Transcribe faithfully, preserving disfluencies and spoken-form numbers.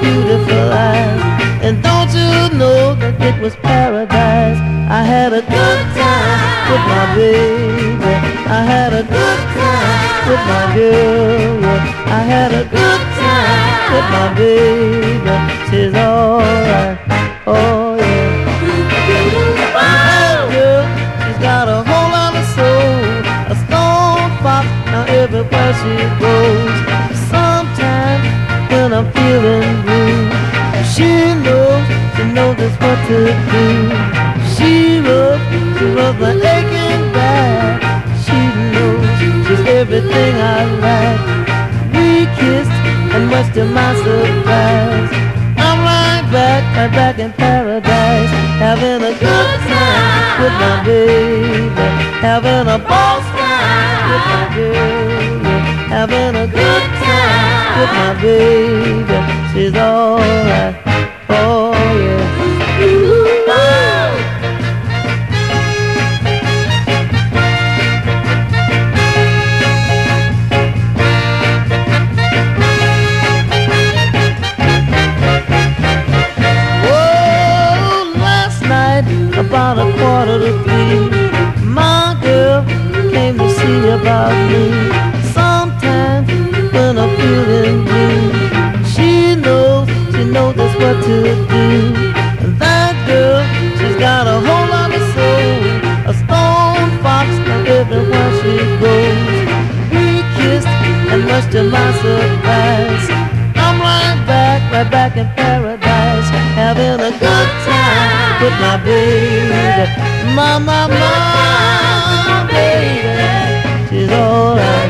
beautiful eyes. And don't you know that it was paradise? I had a good time with my baby. I had a good time with my girl. Yeah. I had a good time with my baby. She's alright. Oh yeah. That girl, she's got a whole lot of soul. A stone fox now everywhere she goes. Sometimes when I'm feeling blue, she knows, she knows just what to do. She rubs, she rubs my aching back. She knows she's everything I like. We kissed, and much to my surprise, I'm right back, right back in paradise, having a good time with my baby, having a ball time with my girl, having a good time with my baby. She's alright, oh yeah. About a quarter to three, my girl came to see about me. Sometimes when I'm feeling blue, she knows, she knows just what to do. And that girl, she's got a whole lot of soul, a stone fox and everywhere she goes. We kissed, and much to my surprise, I'm right back, right back in paradise, having a good time with my baby, my, my, my baby. She's alright.